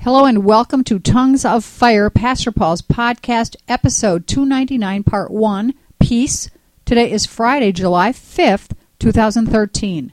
Hello and welcome to Tongues of Fire, Pastor Paul's podcast, episode 299, part 1, Peace. Today is Friday, July 5th, 2013.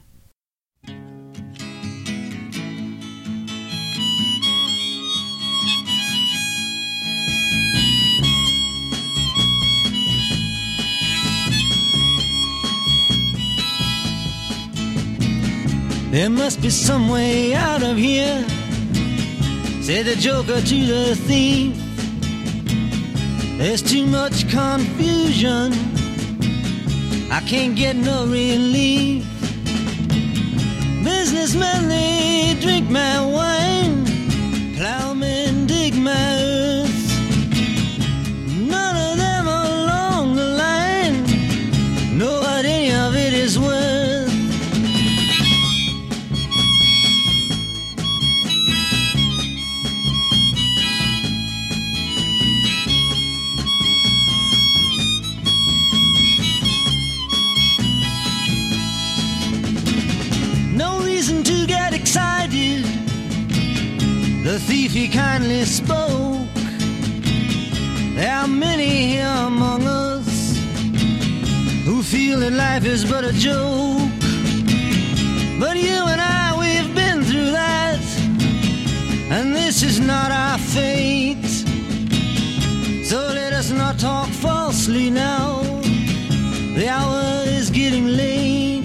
There must be some way out of here, said the joker to the thief. There's too much confusion, I can't get no relief. Businessmen, they drink my wine, plowmen dig my earth. None of them along the line know what any of it is worth. Excited, the thief he kindly spoke. There are many here among us who feel that life is but a joke. But you and I, we've been through that, and this is not our fate. So let us not talk falsely now, the hour is getting late.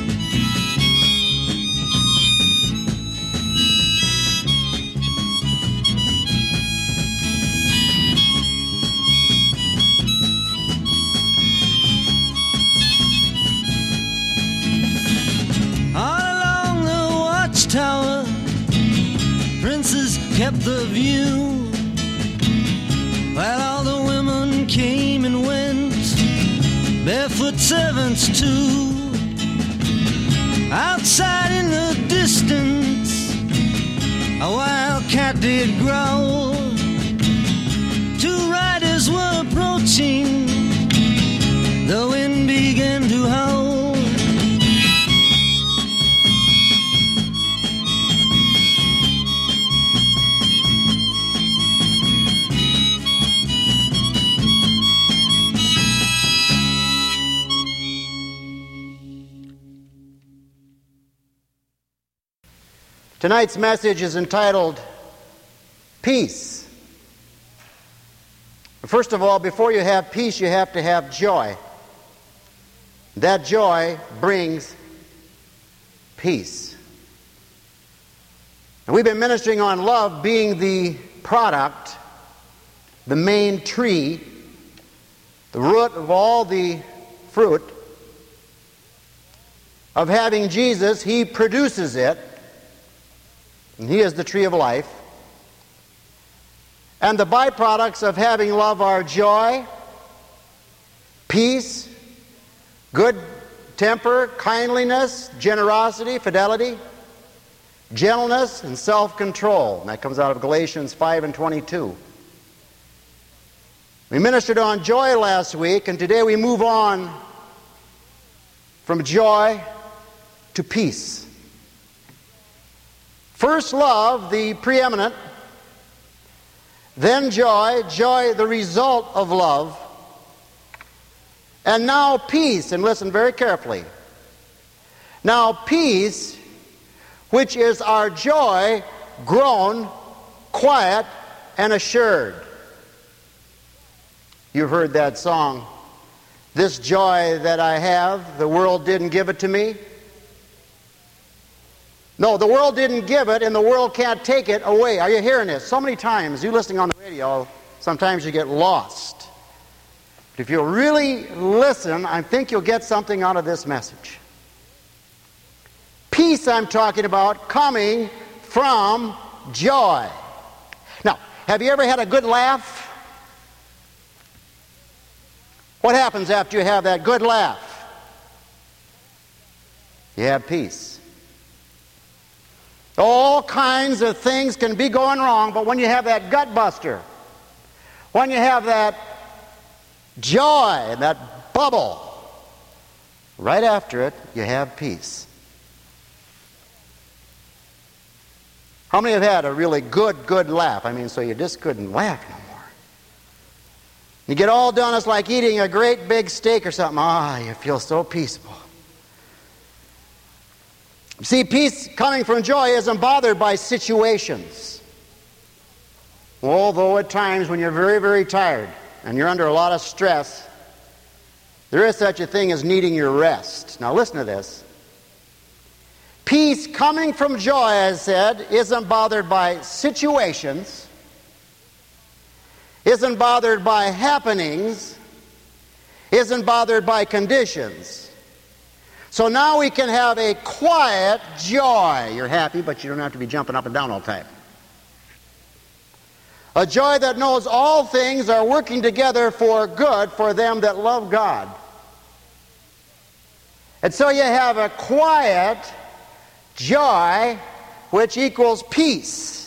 Tower, princes kept the view, while all the women came and went, barefoot servants too. Outside in the distance, a wild cat did growl. Two riders were approaching, the wind began to howl. Tonight's message is entitled, Peace. First of all, before you have peace, you have to have joy. That joy brings peace. And we've been ministering on love being the product, the main tree, the root of all the fruit of having Jesus. He produces it. And He is the tree of life. And the byproducts of having love are joy, peace, good temper, kindliness, generosity, fidelity, gentleness, and self-control. And that comes out of Galatians 5:22. We ministered on joy last week, and today we move on from joy to peace. First love, the preeminent, then joy, joy the result of love, and now peace, and listen very carefully. Now peace, which is our joy, grown, quiet, and assured. You've heard that song, this joy that I have, the world didn't give it to me. No, the world didn't give it, and the world can't take it away. Are you hearing this? So many times, you listening on the radio, sometimes you get lost. But if you'll really listen, I think you'll get something out of this message. Peace, I'm talking about, coming from joy. Now, have you ever had a good laugh? What happens after you have that good laugh? You have peace. All kinds of things can be going wrong, but when you have that gut buster, when you have that joy, that bubble, right after it, you have peace. How many have had a really good laugh? I mean, so you just couldn't laugh no more. You get all done, it's like eating a great big steak or something. You feel so peaceful. See, peace coming from joy isn't bothered by situations. Although at times when you're very, very tired and you're under a lot of stress, there is such a thing as needing your rest. Now listen to this. Peace coming from joy, as I said, isn't bothered by situations, isn't bothered by happenings, isn't bothered by conditions. So now we can have a quiet joy. You're happy, but you don't have to be jumping up and down all the time. A joy that knows all things are working together for good for them that love God. And so you have a quiet joy, which equals peace.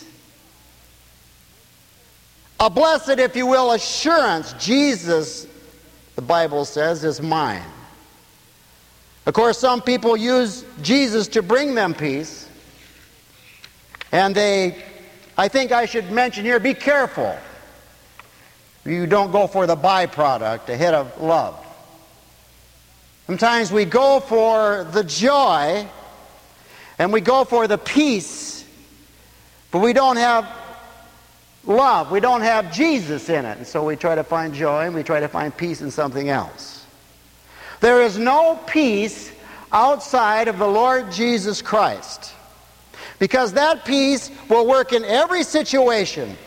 A blessed, if you will, assurance. Jesus, the Bible says, is mine. Of course, some people use Jesus to bring them peace. And I think I should mention here, be careful. You don't go for the byproduct ahead of love. Sometimes we go for the joy and we go for the peace, but we don't have love. We don't have Jesus in it. And so we try to find joy and we try to find peace in something else. There is no peace outside of the Lord Jesus Christ, because that peace will work in every situation,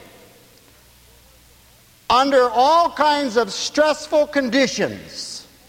under all kinds of stressful conditions.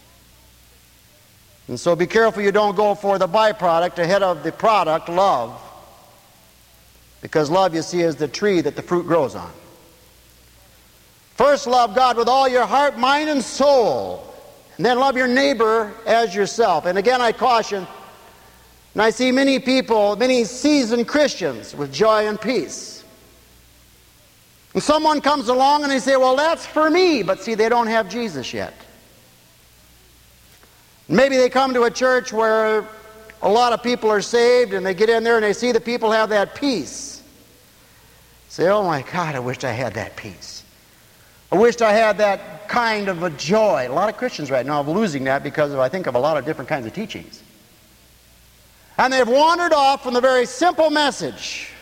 And so be careful you don't go for the byproduct ahead of the product, love. Because love, you see, is the tree that the fruit grows on. First, love God with all your heart, mind, and soul. And then love your neighbor as yourself. And again, I caution, and I see many people, many seasoned Christians with joy and peace. And someone comes along and they say, well, that's for me. But see, they don't have Jesus yet. Maybe they come to a church where a lot of people are saved and they get in there and they see the people have that peace. Say, oh my God, I wished I had that peace. I wished I had that kind of a joy. A lot of Christians right now are losing that because I think of a lot of different kinds of teachings. And they've wandered off from the very simple message.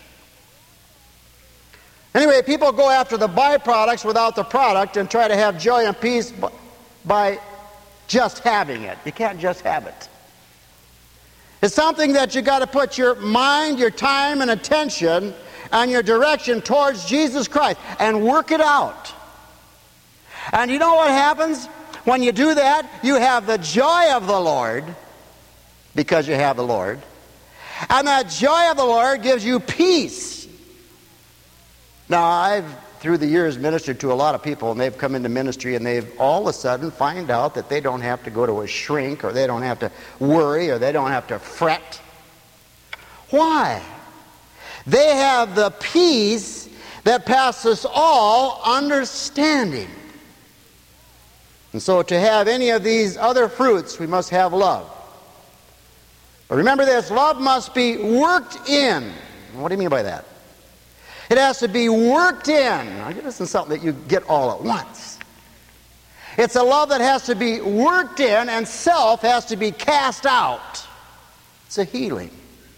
Anyway, people go after the byproducts without the product and try to have joy and peace by just having it. You can't just have it. It's something that you got to put your mind, your time, and attention and your direction towards Jesus Christ and work it out. And you know what happens when you do that? You have the joy of the Lord, because you have the Lord. And that joy of the Lord gives you peace. Now, I've through the years ministered to a lot of people, and they've come into ministry and they've all of a sudden find out that they don't have to go to a shrink, or they don't have to worry, or they don't have to fret. Why? They have the peace that passes all understanding. And so to have any of these other fruits, we must have love. But remember this, love must be worked in. What do you mean by that? It has to be worked in. Now, this isn't something that you get all at once. It's a love that has to be worked in, and self has to be cast out. It's a healing.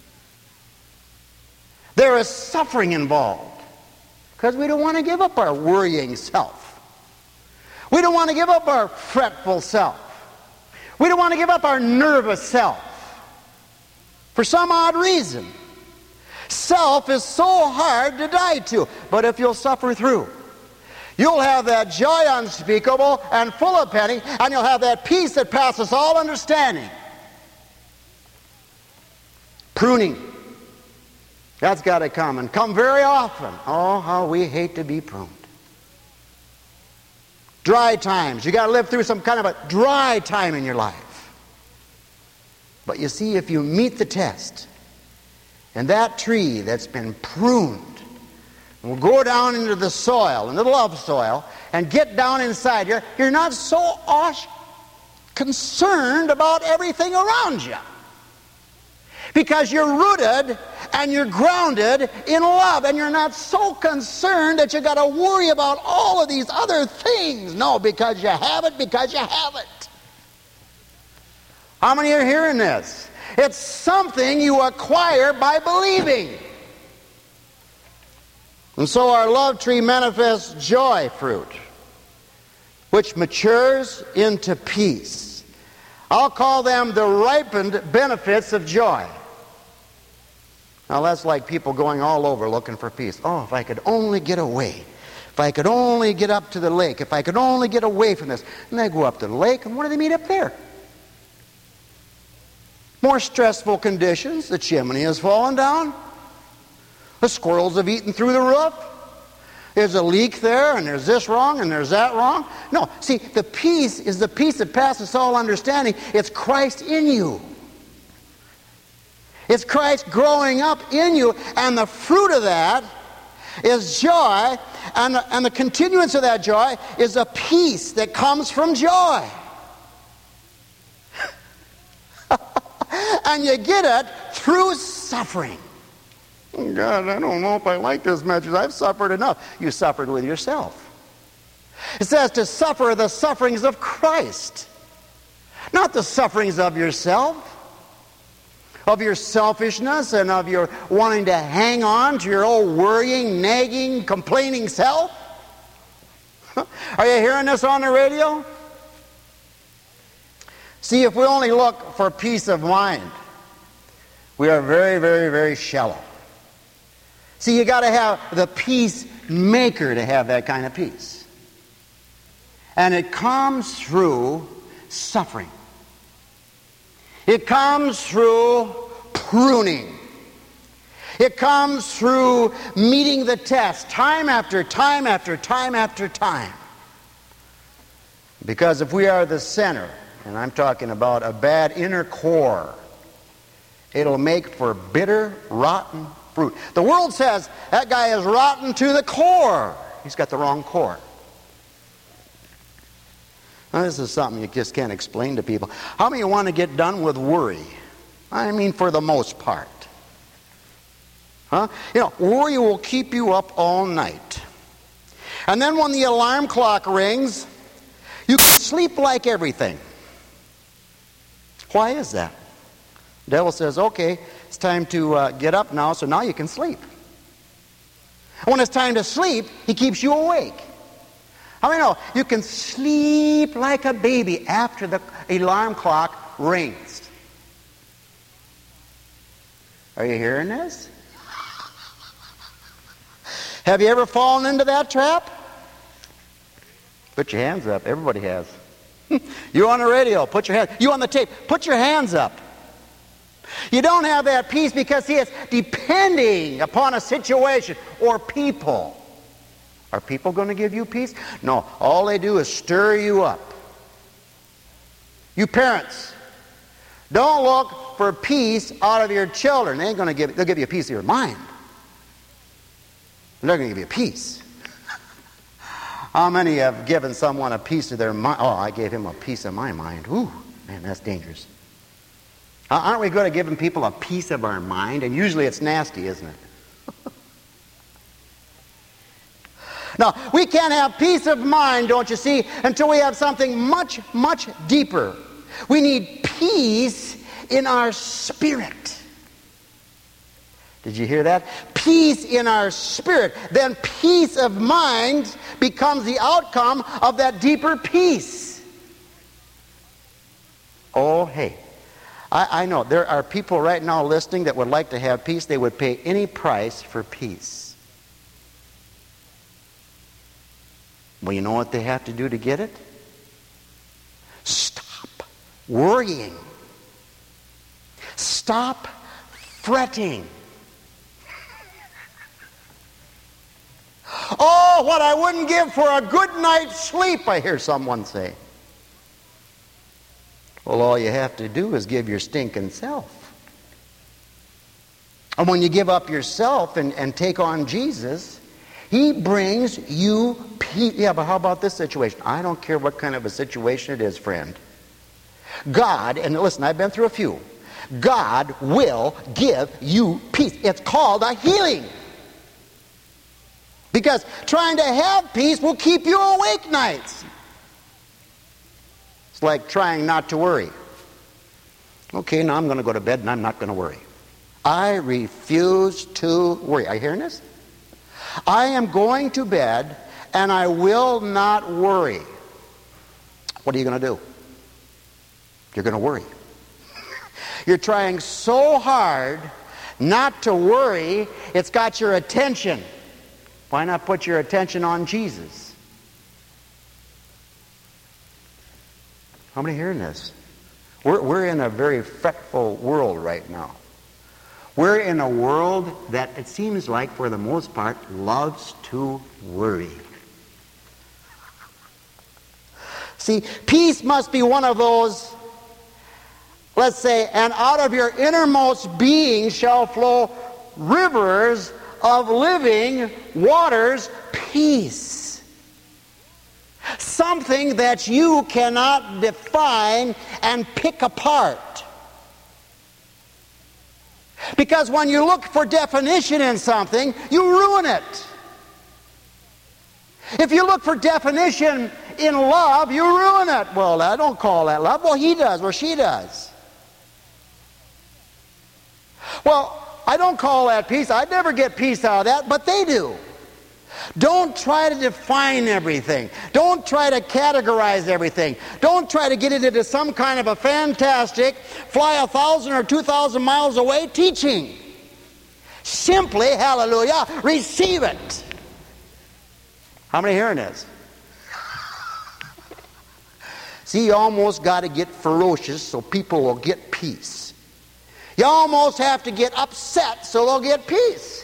There is suffering involved, because we don't want to give up our worrying self. We don't want to give up our fretful self. We don't want to give up our nervous self. For some odd reason. Self is so hard to die to. But if you'll suffer through, you'll have that joy unspeakable and full of penny, and you'll have that peace that passes all understanding. Pruning. That's got to come, and come very often. Oh, how we hate to be pruned. Dry times. You got to live through some kind of a dry time in your life. But you see, if you meet the test, and that tree that's been pruned will go down into the soil, into the love soil, and get down inside. You're not so concerned about everything around you, because you're rooted and you're grounded in love, and you're not so concerned that you got to worry about all of these other things. No, because you have it, because you have it. How many are hearing this? It's something you acquire by believing. And so our love tree manifests joy fruit, which matures into peace. I'll call them the ripened benefits of joy. Now that's like people going all over looking for peace. Oh, if I could only get away. If I could only get up to the lake. If I could only get away from this. And they go up to the lake, and what do they meet up there? More stressful conditions. The chimney has fallen down. The squirrels have eaten through the roof. There's a leak there, and there's this wrong, and there's that wrong. No, see, the peace is the peace that passes all understanding. It's Christ in you. It's Christ growing up in you, and the fruit of that is joy, and the continuance of that joy is a peace that comes from joy. And you get it through suffering. God, I don't know if I like this message. I've suffered enough. You suffered with yourself. It says to suffer the sufferings of Christ, not the sufferings of yourself, of your selfishness and of your wanting to hang on to your old worrying, nagging, complaining self. Are you hearing this on the radio? See, if we only look for peace of mind, we are very, very, very shallow. See, you got to have the peacemaker to have that kind of peace. And it comes through suffering. It comes through pruning. It comes through meeting the test time after time after time after time. Because if we are the center, and I'm talking about a bad inner core, it'll make for bitter, rotten fruit. The world says that guy is rotten to the core. He's got the wrong core. Now, this is something you just can't explain to people. How many want to get done with worry? I mean, for the most part. Huh? You know, worry will keep you up all night. And then when the alarm clock rings, you can sleep like everything. Why is that? The devil says, okay, it's time to get up now, so now you can sleep. And when it's time to sleep, he keeps you awake. How many know you can sleep like a baby after the alarm clock rings? Are you hearing this? Have you ever fallen into that trap? Put your hands up. Everybody has. You on the radio, put your hands. You on the tape, put your hands up. You don't have that peace because he is depending upon a situation or people. Are people going to give you peace? No. All they do is stir you up. You parents, don't look for peace out of your children. They ain't going to give. They'll give you a peace of your mind. They're not going to give you peace. How many have given someone a piece of their mind? Oh, I gave him a piece of my mind. Ooh, man, that's dangerous. Aren't we going to give people a piece of our mind? And usually it's nasty, isn't it? Now, we can't have peace of mind, don't you see, until we have something much, much deeper. We need peace in our spirit. Did you hear that? Peace in our spirit. Then peace of mind becomes the outcome of that deeper peace. Oh, hey. I know there are people right now listening that would like to have peace. They would pay any price for peace. Well, you know what they have to do to get it? Stop worrying. Stop fretting. Oh, what I wouldn't give for a good night's sleep, I hear someone say. Well, all you have to do is give your stinking self. And when you give up yourself and take on Jesus, he brings you peace. Yeah, but how about this situation? I don't care what kind of a situation it is, friend. God, and listen, I've been through a few. God will give you peace. It's called a healing. Because trying to have peace will keep you awake nights. It's like trying not to worry. Okay, now I'm going to go to bed and I'm not going to worry. I refuse to worry. Are you hearing this? I am going to bed and I will not worry. What are you going to do? You're going to worry. You're trying so hard not to worry, it's got your attention. Why not put your attention on Jesus? How many hearing this? We're in a very fretful world right now. We're in a world that it seems like, for the most part, loves to worry. See, peace must be one of those, let's say, and out of your innermost being shall flow rivers of living waters, peace. Something that you cannot define and pick apart. Because when you look for definition in something, you ruin it. If you look for definition in love, you ruin it. Well, I don't call that love. Well, he does, or she does. Well, I don't call that peace. I'd never get peace out of that, but they do. Don't try to define everything. Don't try to categorize everything. Don't try to get it into some kind of a fantastic, fly 1,000 or 2,000 miles away teaching. Simply, hallelujah, receive it. How many hearing this? See, you almost got to get ferocious so people will get peace. You almost have to get upset so they'll get peace.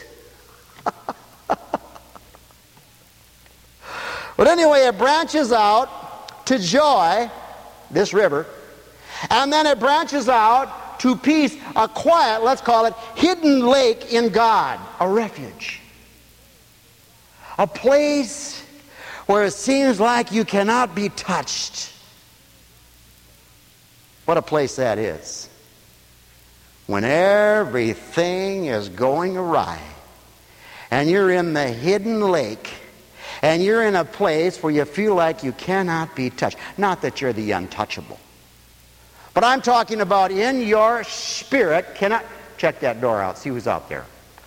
But anyway, it branches out to joy, this river, and then it branches out to peace, a quiet, let's call it, hidden lake in God, a refuge. A place where it seems like you cannot be touched. What a place that is. When everything is going awry, and you're in the hidden lake, and you're in a place where you feel like you cannot be touched. Not that you're the untouchable. But I'm talking about in your spirit. Check that door out. See who's out there.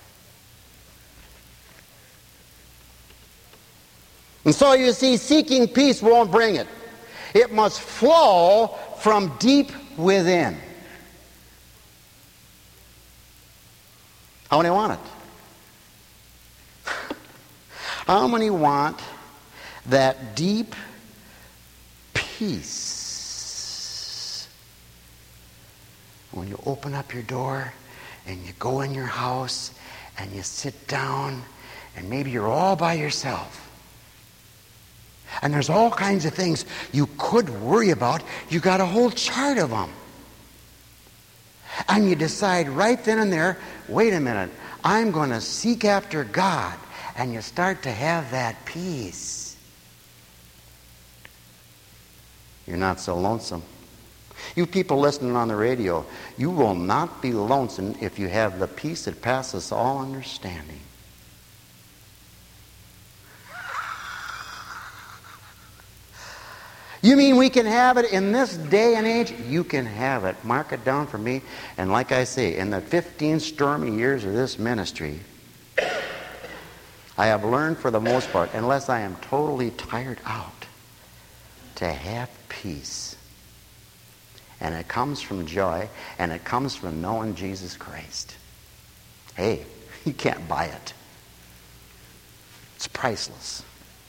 And so you see, seeking peace won't bring it. It must flow from deep within. How many want it? How many want that deep peace? When you open up your door and you go in your house and you sit down and maybe you're all by yourself. And there's all kinds of things you could worry about. You got a whole chart of them. And you decide right then and there, wait a minute, I'm going to seek after God. And you start to have that peace. You're not so lonesome. You people listening on the radio, you will not be lonesome if you have the peace that passes all understanding. You mean we can have it in this day and age? You can have it. Mark it down for me. And like I say, in the 15 stormy years of this ministry, I have learned for the most part, unless I am totally tired out, to have peace. And it comes from joy, and it comes from knowing Jesus Christ. Hey, you can't buy it. It's priceless.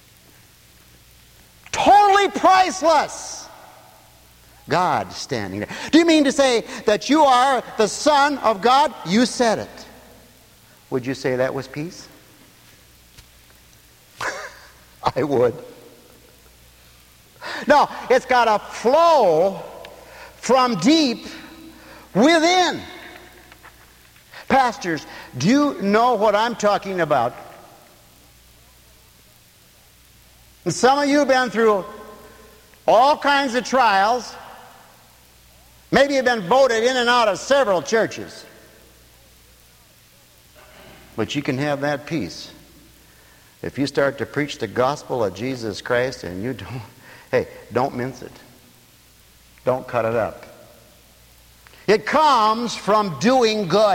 Totally priceless. God standing there. Do you mean to say that you are the Son of God? You said it. Would you say that was peace? I would. No, it's got to flow from deep within. Pastors, do you know what I'm talking about? And some of you have been through all kinds of trials. Maybe you've been voted in and out of several churches. But you can have that peace if you start to preach the gospel of Jesus Christ and you don't mince it. Don't cut it up. It comes from doing good.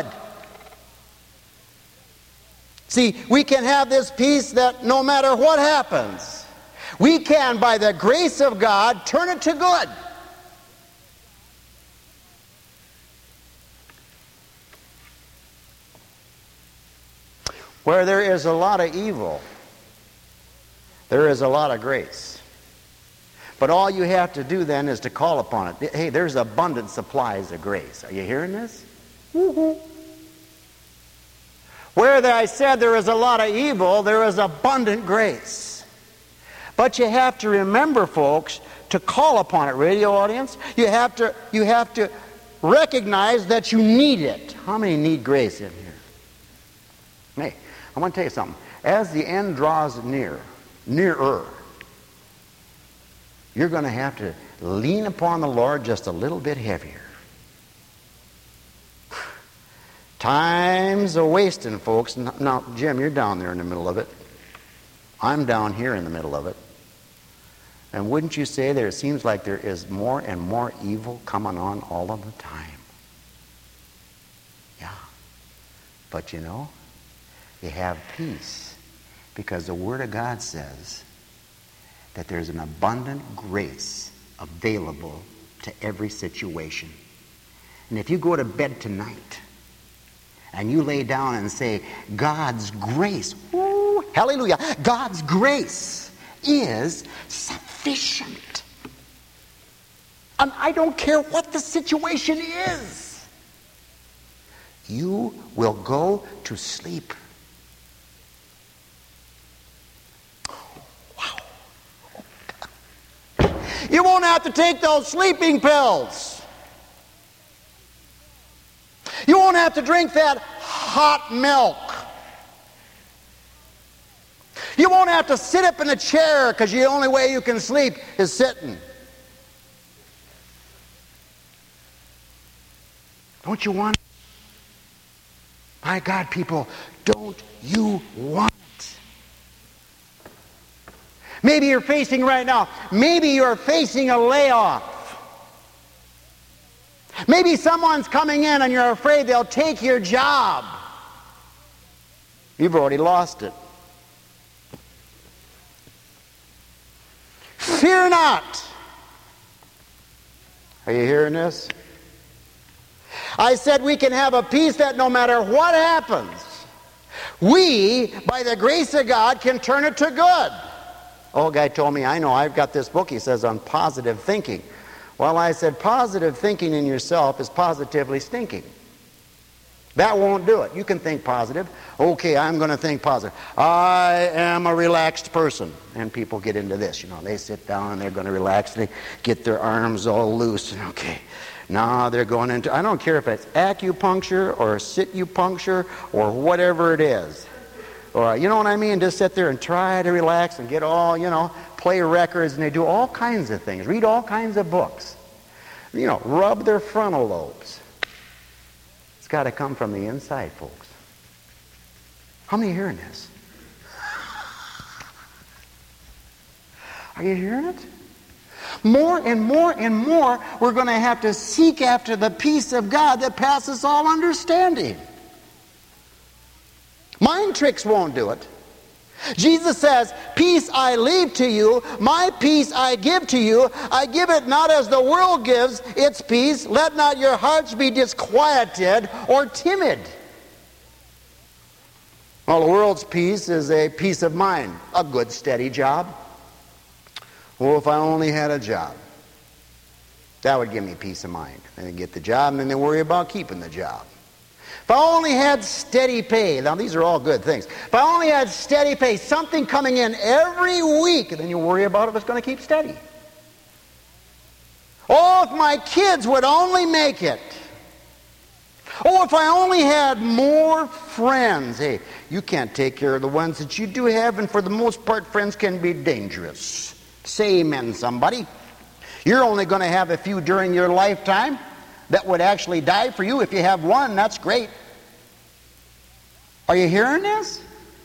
See, we can have this peace that no matter what happens, we can, by the grace of God, turn it to good. Where there is a lot of evil, there is a lot of grace. But all you have to do then is to call upon it. Hey, there's abundant supplies of grace. Are you hearing this? Woo-hoo. Where I said there is a lot of evil, there is abundant grace. But you have to remember, folks, to call upon it. Radio audience, you have to recognize that you need it. How many need grace in here? Hey, I want to tell you something. As the end draws nearer, you're going to have to lean upon the Lord just a little bit heavier. Time's a-wasting, folks. Now, Jim, you're down there in the middle of it. I'm down here in the middle of it. And wouldn't you say that it seems like there is more and more evil coming on all of the time? Yeah. But you know, you have peace because the Word of God says that there's an abundant grace available to every situation. And if you go to bed tonight and you lay down and say, God's grace, woo, hallelujah, God's grace is sufficient. And I don't care what the situation is. You will go to sleep. You won't have to take those sleeping pills. You won't have to drink that hot milk. You won't have to sit up in a chair because the only way you can sleep is sitting. Don't you want it? My God, people, don't you want it? Maybe you're facing right now, maybe you're facing a layoff. Maybe someone's coming in and you're afraid they'll take your job. You've already lost it. Fear not. Are you hearing this? I said we can have a peace that no matter what happens, we, by the grace of God, can turn it to good. Old guy told me, I know, I've got this book, he says, on positive thinking. Well, I said, positive thinking in yourself is positively stinking. That won't do it. You can think positive. Okay, I'm going to think positive. I am a relaxed person. And people get into this, you know. They sit down and they're going to relax. And they get their arms all loose. And okay, now they're going into, I don't care if it's acupuncture or sit-you-puncture or whatever it is. Or, you know what I mean? Just sit there and try to relax and get all, you know, play records. And they do all kinds of things. Read all kinds of books. You know, rub their frontal lobes. It's got to come from the inside, folks. How many are hearing this? Are you hearing it? More and more and more, we're going to have to seek after the peace of God that passes all understanding. Mind tricks won't do it. Jesus says, peace I leave to you, my peace I give to you. I give it not as the world gives its peace. Let not your hearts be disquieted or timid. Well, the world's peace is a peace of mind, a good steady job. Oh, if I only had a job. That would give me peace of mind. Then I get the job and then they worry about keeping the job. If I only had steady pay, now these are all good things. If I only had steady pay, something coming in every week, and then you worry about if it's going to keep steady. Oh, if my kids would only make it. Oh, if I only had more friends. Hey, you can't take care of the ones that you do have, and for the most part, friends can be dangerous. Say amen, somebody. You're only going to have a few during your lifetime. that would actually die for you. If you have one, that's great. Are you hearing this?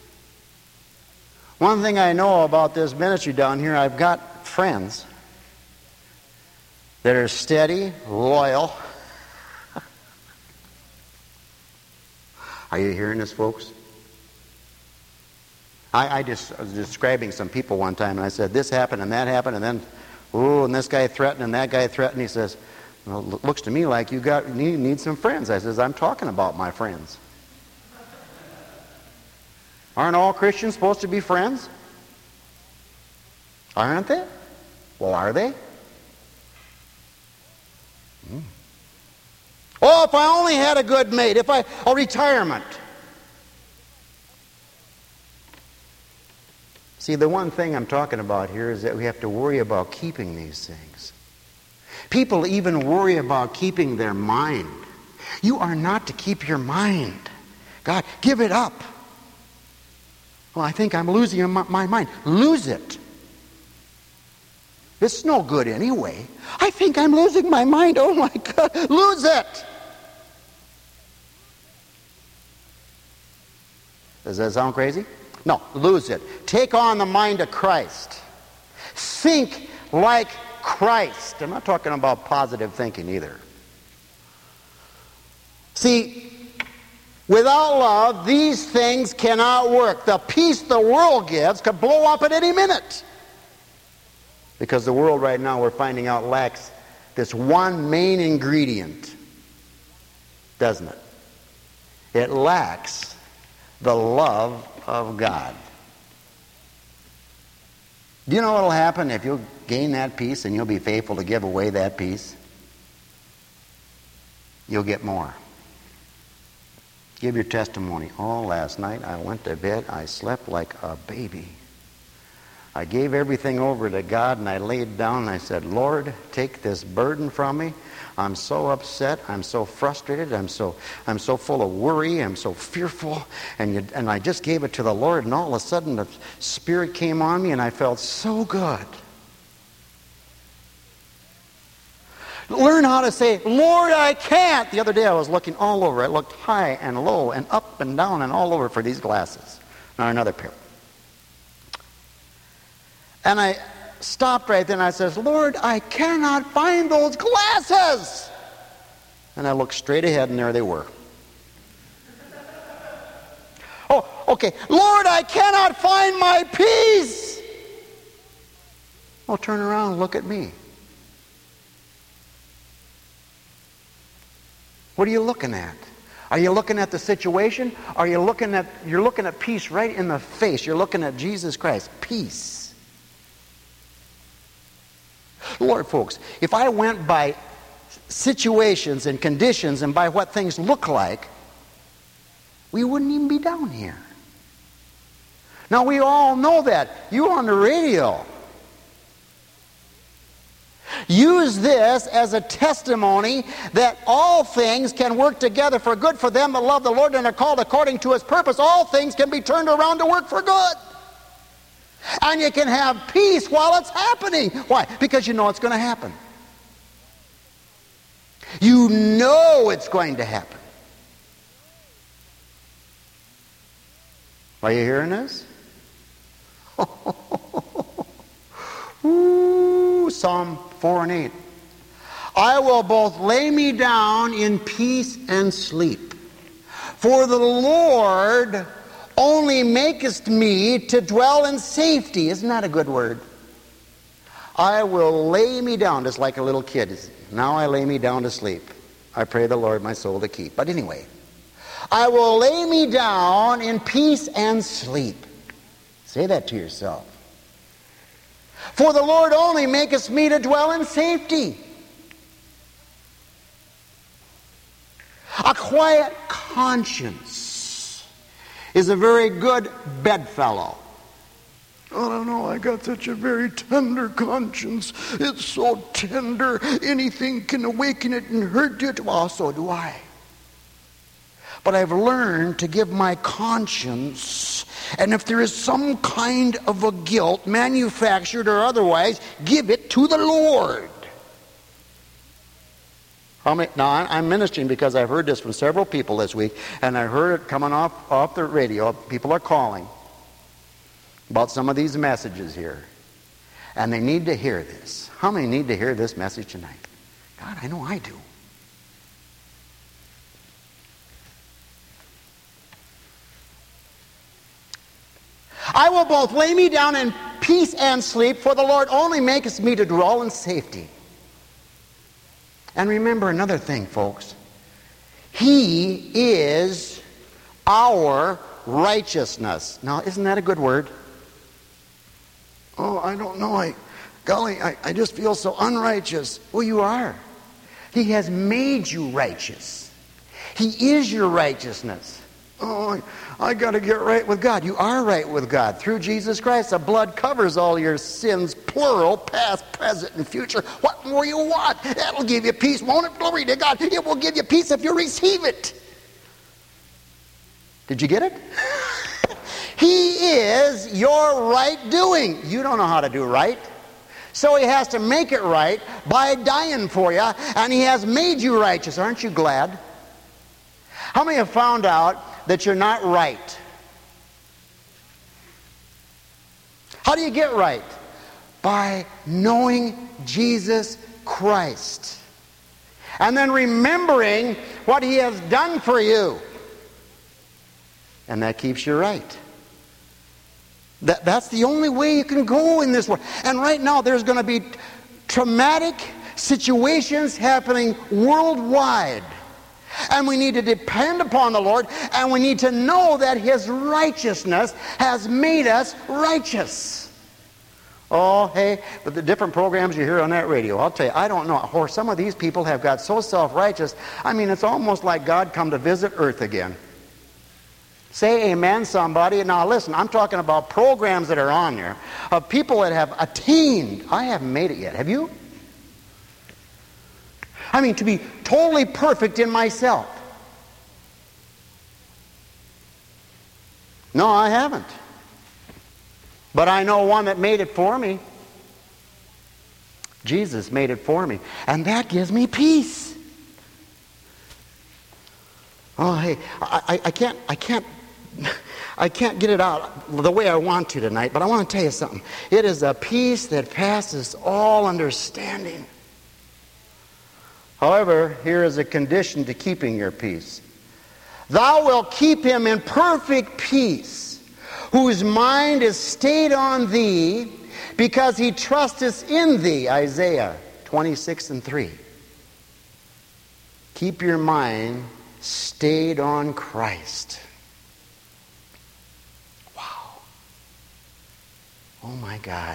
One thing I know about this ministry down here, I've got friends that are steady, loyal. Are you hearing this, folks? I just was describing some people one time, and I said, this happened and that happened, and then, and this guy threatened and that guy threatened. He says, well, it looks to me like you need some friends. I says, I'm talking about my friends. Aren't all Christians supposed to be friends? Aren't they? Well, are they? Oh, if I only had a good mate, a retirement. See, the one thing I'm talking about here is that we have to worry about keeping these things. People even worry about keeping their mind. You are not to keep your mind. God, give it up. Well, I think I'm losing my mind. Lose it. It's no good anyway. I think I'm losing my mind. Oh my God, lose it. Does that sound crazy? No, lose it. Take on the mind of Christ. Think like Christ. I'm not talking about positive thinking either. See, without love, these things cannot work. The peace the world gives could blow up at any minute. Because the world right now, we're finding out, lacks this one main ingredient. Doesn't it? It lacks the love of God. Do you know what will happen if you'll gain that peace and you'll be faithful to give away that peace? You'll get more. Give your testimony. Oh, last night I went to bed, I slept like a baby. I gave everything over to God and I laid down and I said, Lord, take this burden from me. I'm so upset. I'm so frustrated. I'm so full of worry. I'm so fearful. And I just gave it to the Lord, and all of a sudden the Spirit came on me and I felt so good. Learn how to say, Lord, I can't. The other day I was looking all over. I looked high and low and up and down and all over for these glasses. Now another pair. And I stopped right then and I says, Lord, I cannot find those glasses. And I looked straight ahead and there they were. Oh, okay. Lord, I cannot find my peace. Oh, turn around and look at me. What are you looking at? Are you looking at the situation? You're looking at peace right in the face. You're looking at Jesus Christ. Peace. Lord, folks, if I went by situations and conditions and by what things look like, we wouldn't even be down here. Now, we all know that. You on the radio. Use this as a testimony that all things can work together for good for them that love the Lord and are called according to His purpose. All things can be turned around to work for good. And you can have peace while it's happening. Why? Because you know it's going to happen. You know it's going to happen. Are you hearing this? Ooh, Psalm 4 and 8. I will both lay me down in peace and sleep. For the Lord only makest me to dwell in safety. Isn't that a good word? I will lay me down, just like a little kid. Now I lay me down to sleep. I pray the Lord my soul to keep. But anyway, I will lay me down in peace and sleep. Say that to yourself. For the Lord only maketh me to dwell in safety. A quiet conscience is a very good bedfellow. I don't know, I got such a very tender conscience. It's so tender, anything can awaken it and hurt it. Well, so do I. But I've learned to give my conscience, and if there is some kind of a guilt, manufactured or otherwise, give it to the Lord. Now, I'm ministering because I've heard this from several people this week, and I heard it coming off the radio. People are calling about some of these messages here, and they need to hear this. How many need to hear this message tonight? God, I know I do. I will both lay me down in peace and sleep, for the Lord only maketh me to dwell in safety. And remember another thing, folks. He is our righteousness. Now, isn't that a good word? Oh, I don't know. I just feel so unrighteous. Well, you are. He has made you righteous. He is your righteousness. Oh, I got to get right with God. You are right with God through Jesus Christ. The blood covers all your sins, plural, past, present, and future. What more you want? That'll give you peace, won't it? Glory to God. It will give you peace if you receive it. Did you get it? He is your right doing. You don't know how to do right. So he has to make it right by dying for you, and he has made you righteous. Aren't you glad? How many have found out that you're not right? How do you get right? By knowing Jesus Christ. And then remembering what he has done for you. And that keeps you right. That's the only way you can go in this world. And right now there's going to be traumatic situations happening worldwide. And we need to depend upon the Lord, and we need to know that his righteousness has made us righteous. Oh, hey, but the different programs you hear on that radio, I'll tell you, I don't know. Or some of these people have got so self-righteous, I mean, it's almost like God come to visit earth again. Say amen, somebody. Now listen, I'm talking about programs that are on there, of people that have attained. I haven't made it yet. Have you? I mean, to be totally perfect in myself. No, I haven't. But I know one that made it for me. Jesus made it for me. And that gives me peace. Oh, hey, I can't get it out the way I want to tonight, but I want to tell you something. It is a peace that passes all understanding. However, here is a condition to keeping your peace. Thou wilt keep him in perfect peace, whose mind is stayed on thee, because he trusteth in thee. Isaiah 26:3. Keep your mind stayed on Christ. Wow. Oh my God.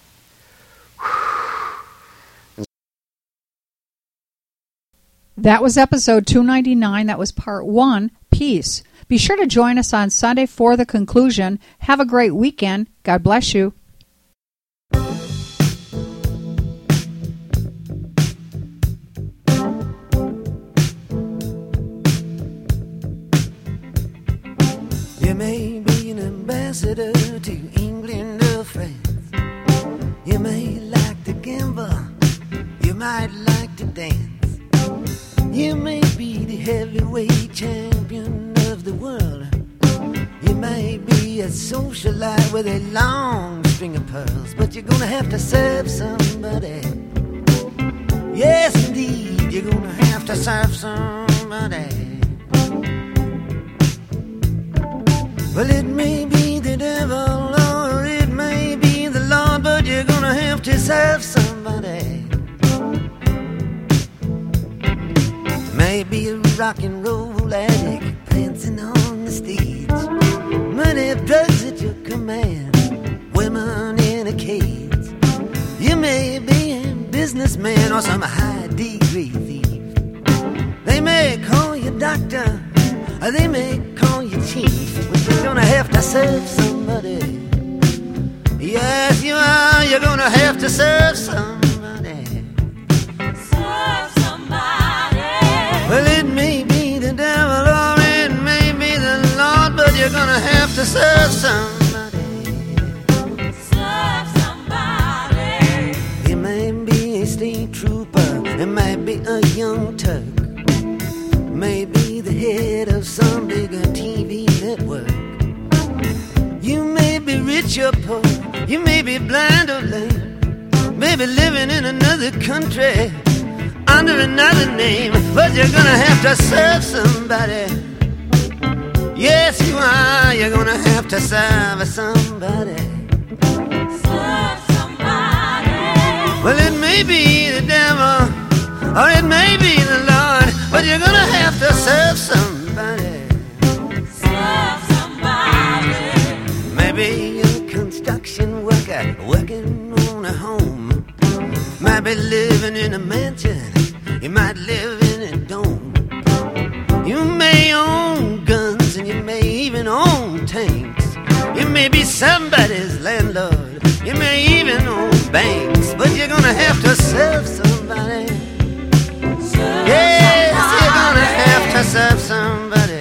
That was episode 299. That was part 1, Peace. Be sure to join us on Sunday for the conclusion. Have a great weekend. God bless you. You may be an ambassador to England or France. You may like to gamble. You might like to dance. You may be the heavyweight champion of the world. You may be a socialite with a long string of pearls, but you're gonna have to serve somebody. Yes, indeed, you're gonna have to serve somebody. Well, it may be the devil or it may be the Lord, but you're gonna have to serve somebody. Maybe a rock and roll addict prancing on the stage, money, drugs at your command, women in a cage. You may be a businessman or some high-degree thief. They may call you doctor, or they may call you chief, but you're gonna have to serve somebody. Yes, you are. You're gonna have to serve somebody. Serve somebody. Well, it may be the devil or it may be the Lord, but you're gonna have to serve somebody. Serve somebody. It may be a state trooper, it might be be a young Turk, maybe the head of some bigger TV network. You may be rich or poor, you may be blind or lame, maybe living in another country under another name, but you're gonna have to serve somebody. Yes, you are. You're gonna have to serve somebody. Serve somebody. Well, it may be the devil, or it may be the Lord, but you're gonna have to serve somebody. Serve somebody. Maybe a construction worker working on a home, might be living in a mansion, you might live in a dome. You may own guns and you may even own tanks. You may be somebody's landlord, you may even own banks, but you're gonna have to serve somebody. Serve Yes, somebody. you're gonna have to serve somebody.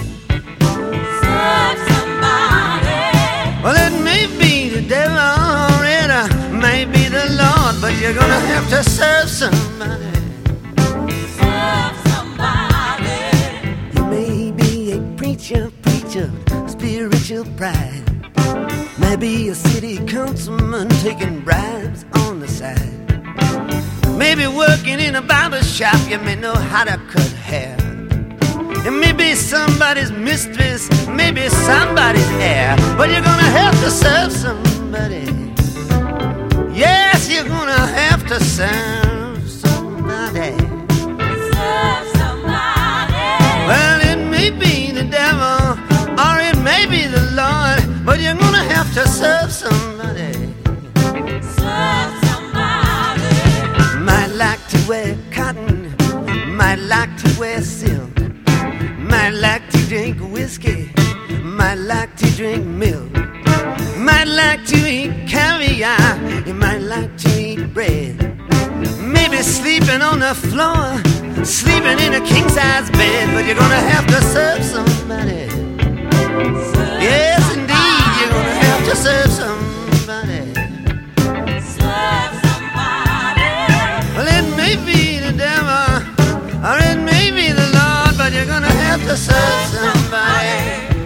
Serve somebody. Well, it may be the devil or it may be the Lord, but you're gonna have to serve somebody. Serve somebody. You may be a preacher, spiritual pride. Maybe a city councilman taking bribes on the side. Maybe working in a barber shop, you may know how to cut hair. You may be somebody's mistress, maybe somebody's heir, but you're gonna have to serve somebody. Yes, you're gonna have to serve somebody. Serve somebody. Well, it may be the devil, or it may be the Lord, but you're gonna have to serve somebody. Serve somebody. Might like to wear cotton, might like to wear silk, might like to drink whiskey, might like to drink milk, might like to eat caviar, you might like to eat bread. Maybe sleeping on the floor, sleeping in a king-size bed, but you're gonna have to serve somebody. Yes, indeed, you're gonna have to serve somebody. Serve somebody. Well, it may be the devil, or it may be the Lord, but you're gonna have to serve somebody.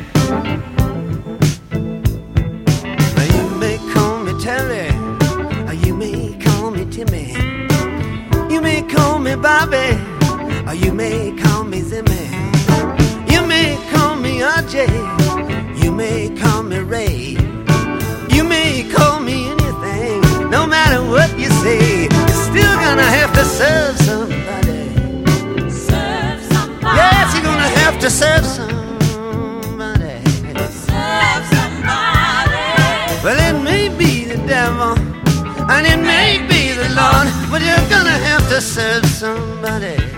Now, you may call me Terry, or you may call me Timmy. You may call me Bobby, or you may call me Zimmy. You may call me RJ, you may call me Ray. You may call me anything, no matter what you say, you're still gonna have to serve somebody. Serve somebody. Yes, you're gonna have to serve somebody. Serve somebody. Well, it may be the devil, and it may be the Lord, but you're gonna have to serve somebody.